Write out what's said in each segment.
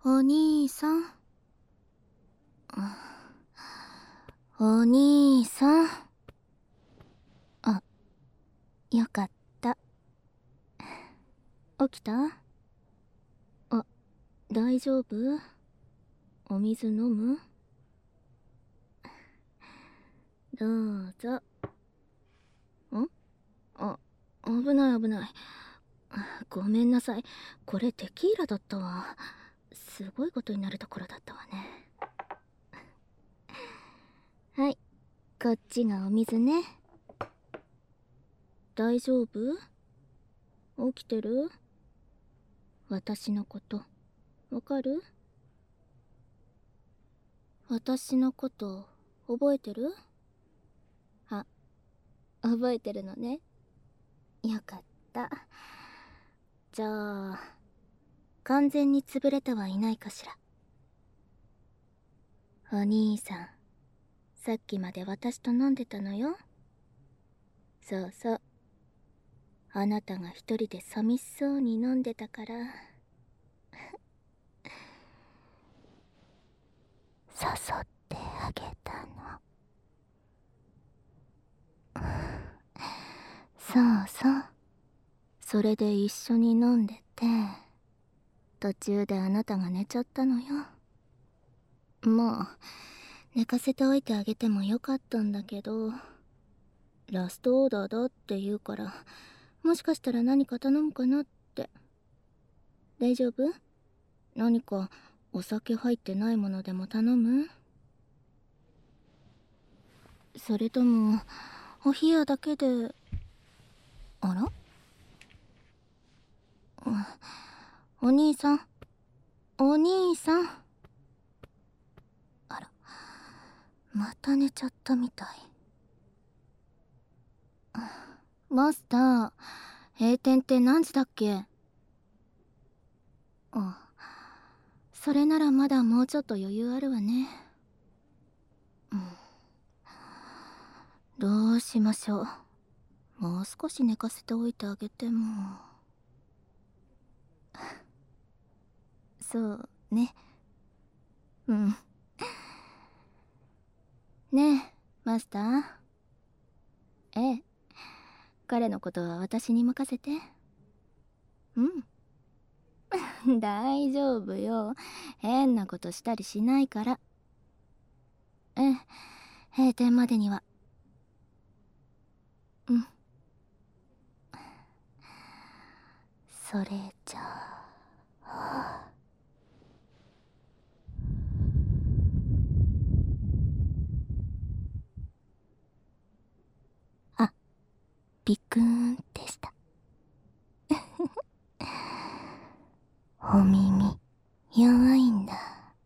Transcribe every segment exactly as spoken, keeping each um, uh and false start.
お兄さん。お兄さん。あ、よかった。起きた？あ、大丈夫？お水飲む？どうぞ。ん？あ、危ない危ない。ごめんなさい。これテキーラだったわ。すごいことになるところだったわね。はい、こっちがお水ね。大丈夫？起きてる？私のことわかる？私のこと覚えてる？あ、覚えてるのね。よかった。じゃあ完全に潰れてはいないかしら。お兄さん、さっきまで私と飲んでたのよ。そうそう、あなたが一人で寂しそうに飲んでたから誘ってあげたの。そうそう、それで一緒に飲んでて、途中であなたが寝ちゃったのよ。まあ寝かせておいてあげてもよかったんだけど、ラストオーダーだって言うから、もしかしたら何か頼むかなって。大丈夫？何かお酒入ってないものでも頼む？それともお冷やだけで。あら？お兄さん、お兄さん。あら、また寝ちゃったみたい。マスター、閉店って何時だっけ？あ、それならまだもうちょっと余裕あるわね。うん、どうしましょう。もう少し寝かせておいてあげても。そうね。うん。ねえマスター。ええ、彼のことは私に任せて。うん大丈夫よ。変なことしたりしないから。ええ、閉店までには。うん。それじゃあ、あ、ビクーンでした。お耳弱いんだ。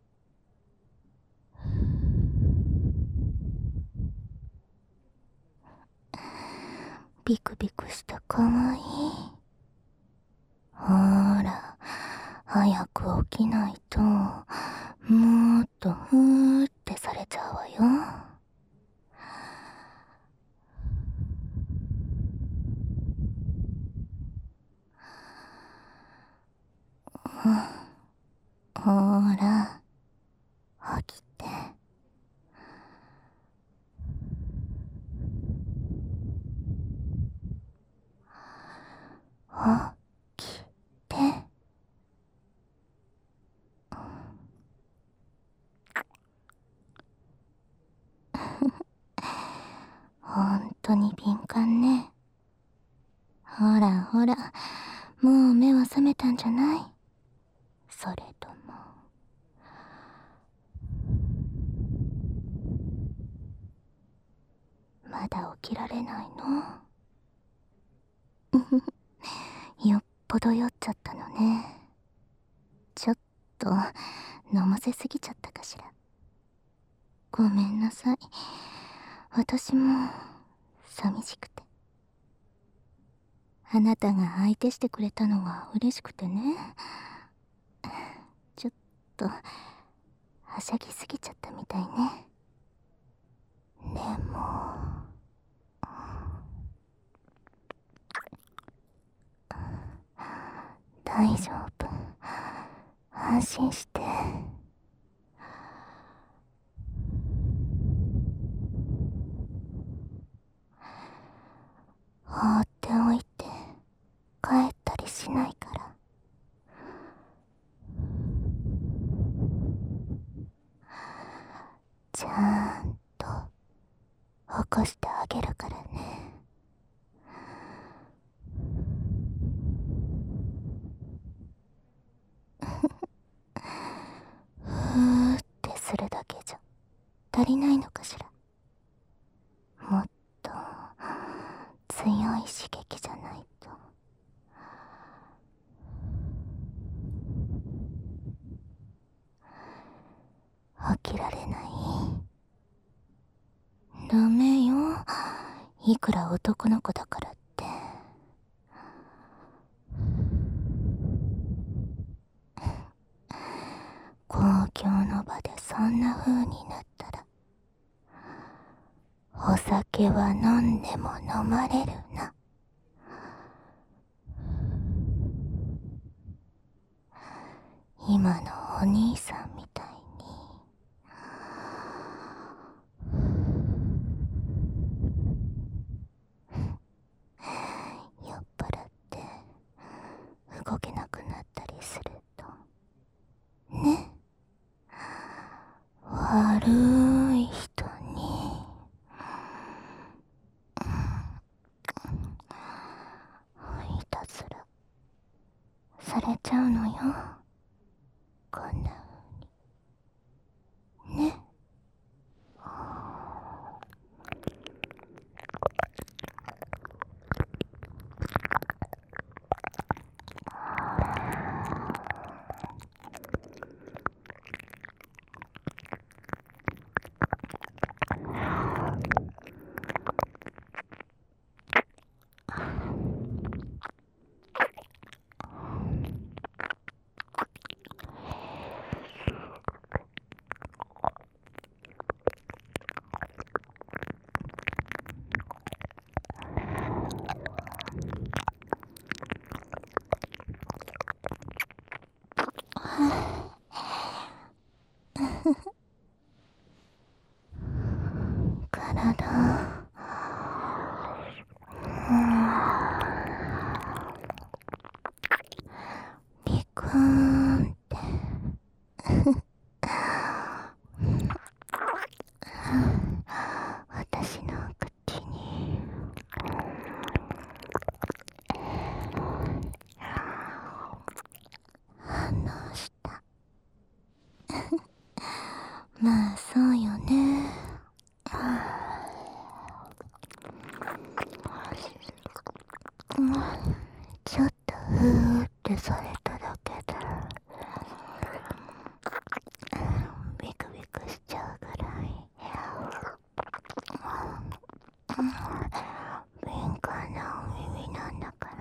ビクビクしてかわいい。ほら早く起きないともっとふーってされちゃうわよ。ほら起きて。起きて。ほんとに敏感ね。ほらほら、もう目は覚めたんじゃない？それともまだ起きられないの？よっぽど酔っちゃったのね。ちょっと飲ませすぎちゃったかしら。ごめんなさい。私も寂しくて。あなたが相手してくれたのが嬉しくてね。ちょっとはしゃぎすぎちゃったみたいね。でも大丈夫。 安心して。放っておいて帰ったりしないから。ちゃんと起こしてあげるからね。ふーってするだけじゃ足りないのかしら。もっと強い刺激じゃないと。起きられない？ダメよ、いくら男の子だからって。公共の場でそんな風になったら、お酒は飲んでも飲まれるな。今のお兄さんみたいに酔っ払って動けなくなったりするとね、悪い人にいたずらされちゃうのよ、こんな風にね。体、ビクーンって私の口に反応した。まあそうよね。ちょっとふーってされただけでビクビクしちゃうぐらい敏感なお耳なんだから。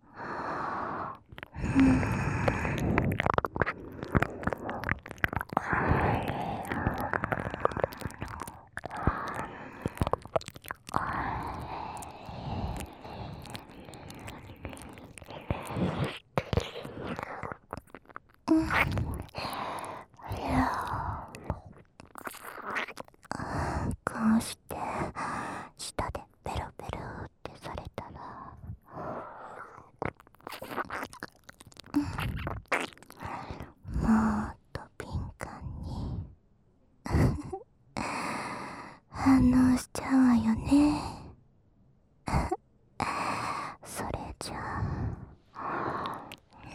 こうして舌でペロペロってされたら、もっと敏感に反応しちゃうわよね。それじゃあ、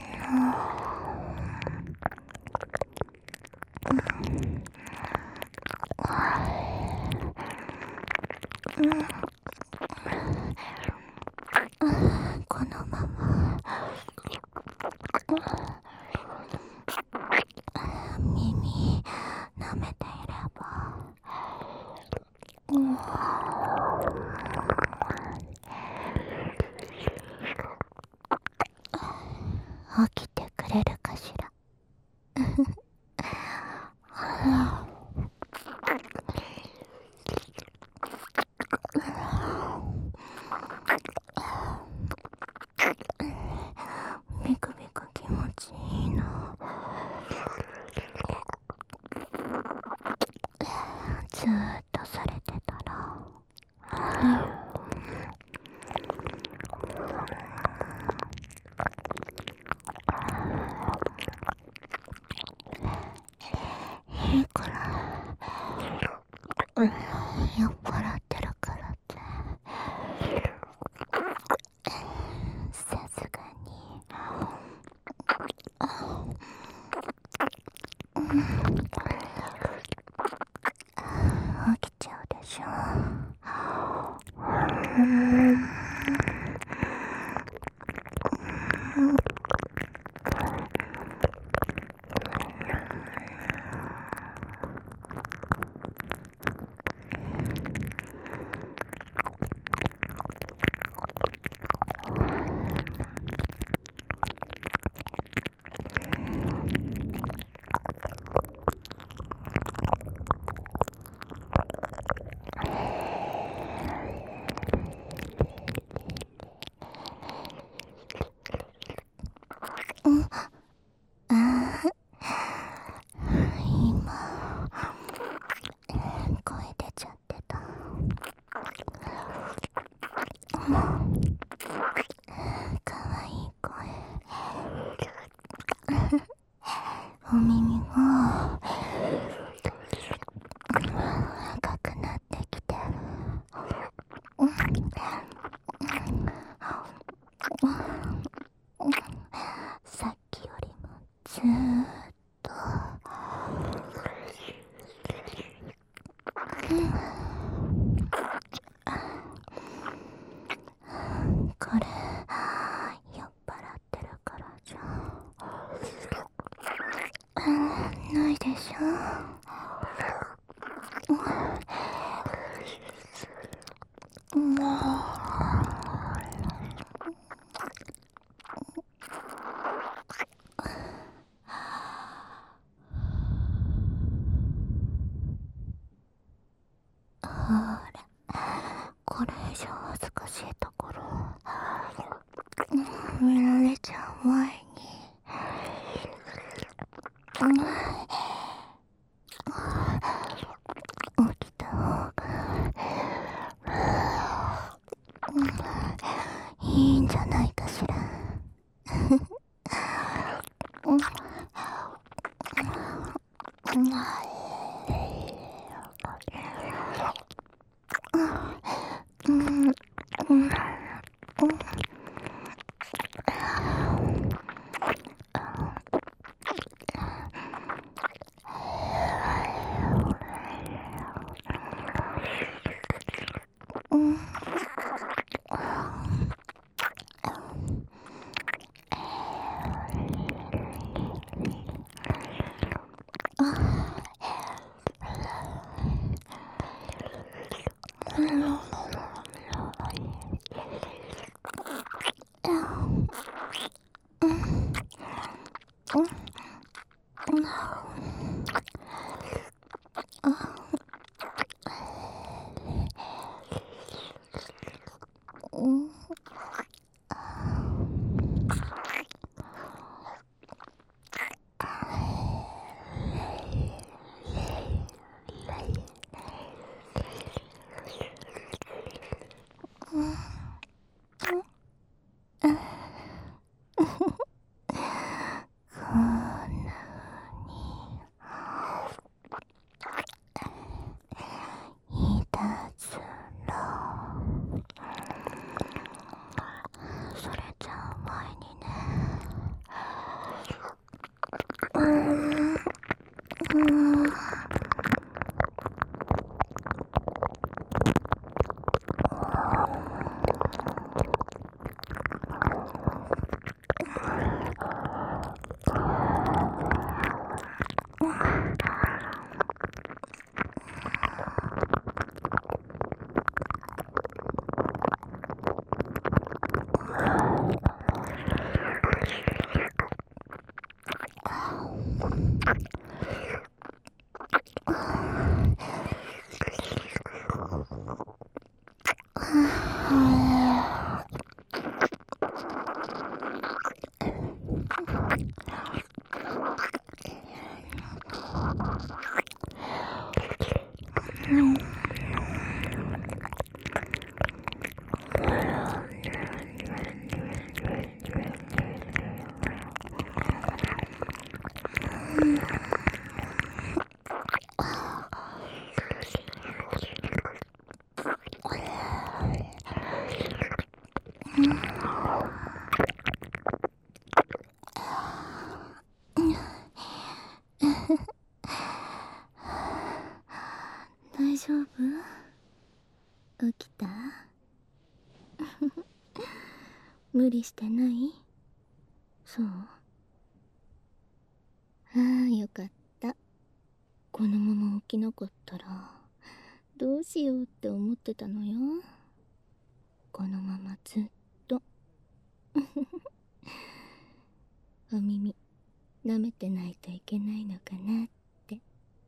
このまま耳舐めていれば、起きてくれるかしら。ビクビク気持ちいいな。 うんああ今声出ちゃってた。かわいい声。お耳が赤くなってきてる。さっきよりもずーっとこれ酔っ払ってるからじゃないでしょ。もうほらこれ以上恥ずかしいところ見られちゃう前に起きた方がいいんじゃないかしら。大丈夫？起きた？無理してない？そう？ああ、よかった。このまま起きなかったらどうしようって思ってたのよ。このままずっとお耳舐めてないといけないのかなって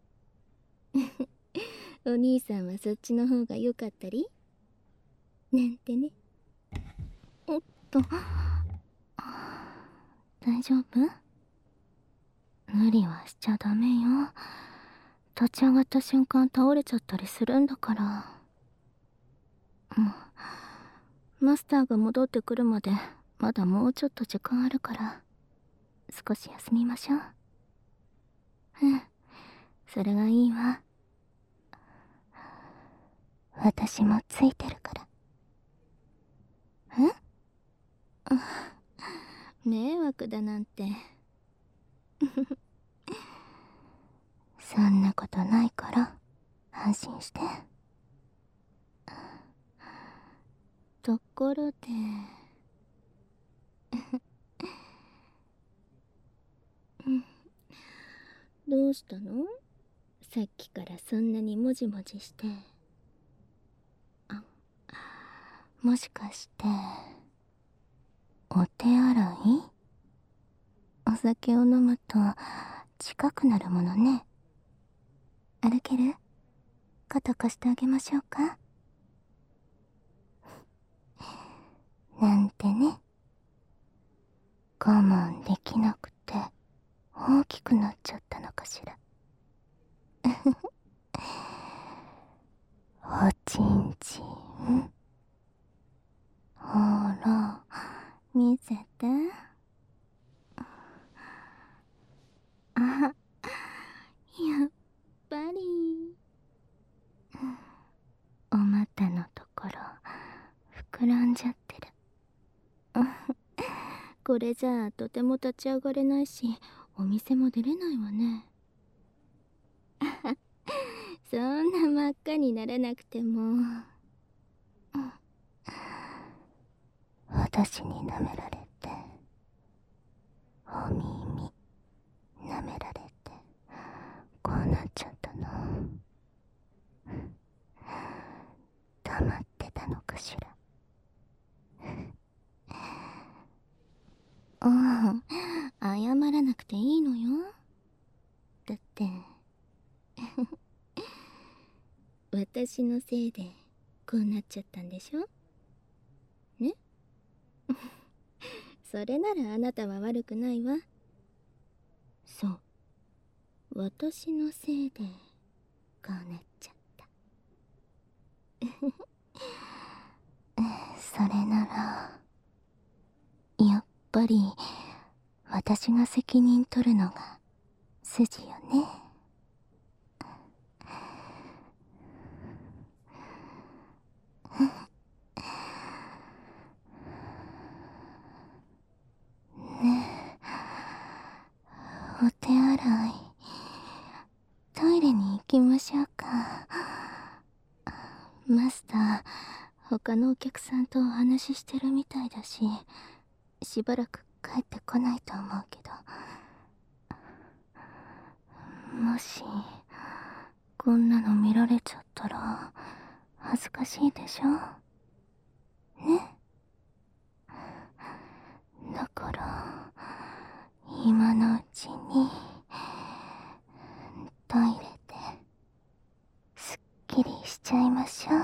お兄さんはそっちの方が良かったりなんてね。おっと大丈夫？無理はしちゃダメよ。立ち上がった瞬間倒れちゃったりするんだから。もうマスターが戻ってくるまでまだもうちょっと時間あるから、少し休みましょう。うん、それがいいわ。私もついてるから。ん？迷惑だなんて。そんなことないから安心して。ところでどうしたの？さっきからそんなにもじもじして。あ、もしかしてお手洗い？お酒を飲むと近くなるものね。歩ける？肩貸してあげましょうか。なんてね。我慢できなくて大きくなっちゃったのかしら。おちんちん。ほら、見せて。あ、やっぱり。お股のところ膨らんじゃってる。これじゃあとても立ち上がれないし、お店も出れないわね。そんな真っ赤にならなくても。私に舐められて、お耳舐められて、こうなっちゃったの。黙ってたのかしら。ああ、謝らなくていいのよ。だって私のせいでこうなっちゃったんでしょね。それならあなたは悪くないわ。そう、私のせいでこうなっちゃった。それならやっぱり私が責任取るのが筋よね。ねえ、お手洗い、トイレに行きましょうか。マスター、他のお客さんとお話ししてるみたいだし、しばらく帰ってこないと思うけど、もしこんなの見られちゃったら恥ずかしいでしょね。だから今のうちにトイレですっきりしちゃいましょう。